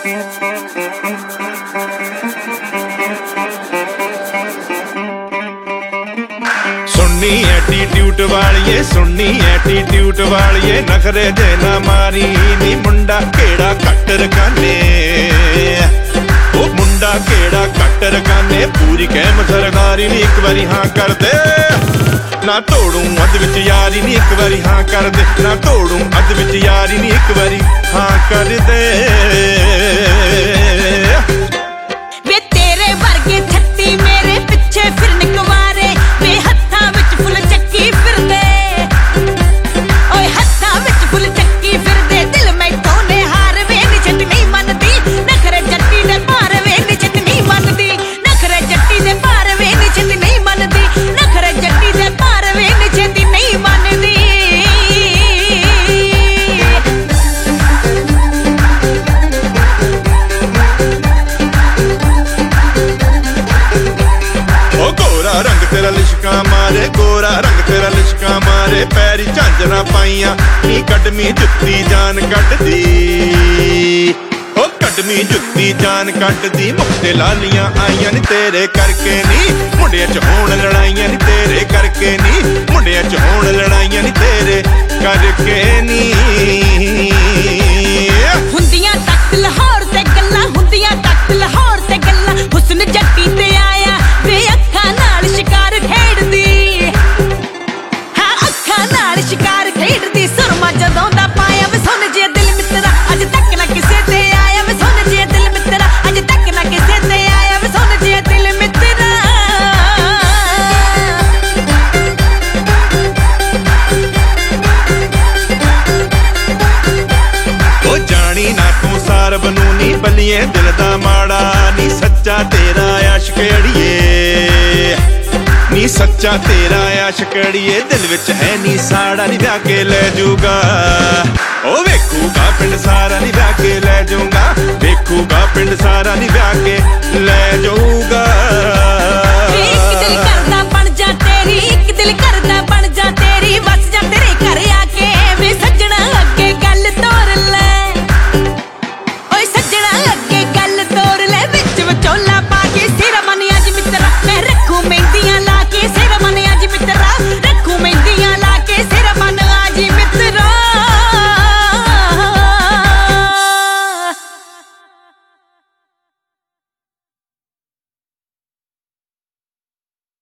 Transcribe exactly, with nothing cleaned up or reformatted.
सुननी एटीट्यूड वालिए सुननी एटीट्यूड वालिए नखरे जे ना मारी नी मुंडा केड़ा कट रखाने ओ मुंडा केड़ा कट रखाने पूरी कैम सरदारी नी एक बारी हाँ कर दे ना तोड़ू अद विच यारी नी एक बारी हाँ कर दे ना तोड़ू अद विच यारी नी एक बारी हाँ कर दे वे तेरे वर्गे छत्ती मेरे पिछे फिरन कुवारे वे हत्था विच फुल चक्की फिरदे ओए हत्था विच फुल चक्की फिरदे दिल मैं तोने हार वे निछट नहीं मनदी नखरे जट्टी दे पार वे निछट नहीं मनदी नखरे जट्टी दे पार वे निछट नहीं मनदी नखरे जट्टी दे पार वे निछट नहीं मनदी रंग तेरा लिशका मारे गोरा रंग तेरा लिशका मारे पैरी झांजरा पाइया नी कटमी जुत्ती जान कटदी ओ कटमी जुत्ती जान कटदी मुक्ते लालियां आईयां नी तेरे करके नी मुंडियां च होण लड़ाइयां नी तेरे करके नी मुंडियां च होण लड़ाइयां नी तेरे करके नी हुंदियां तक लाहौर ते गल्लां हुंदियां तक लाहौर ते गल्लां हुस्न जट्टी ते आया वे अखां नाल शिकार खेडदी हां अखां नाल शिकार खेडदी सुरमा जदों दा पाया वे सुन जे दिल मित्रा अज तक ना किसे ते आया वे सुन जे दिल मित्रा अज तक ना किसे ते आया वे सुन जे दिल मित्रा ओ जानी ना तू सार बनूनी बलिए दिल दा माड़ा नी सच्चा तेरा आशिक अड़िए नी सच्चा तेरा आशिक अड़िए दिल विच है नी साड़ा नी ब्याह के ले जूगा ओ वेखूगा पिंड सारा नी ब्याह के ले जूगा वेखूगा पिंड सारा नी ब्याह के ले जाऊगा एक दिल करदा बन जा तेरी एक दिल करदा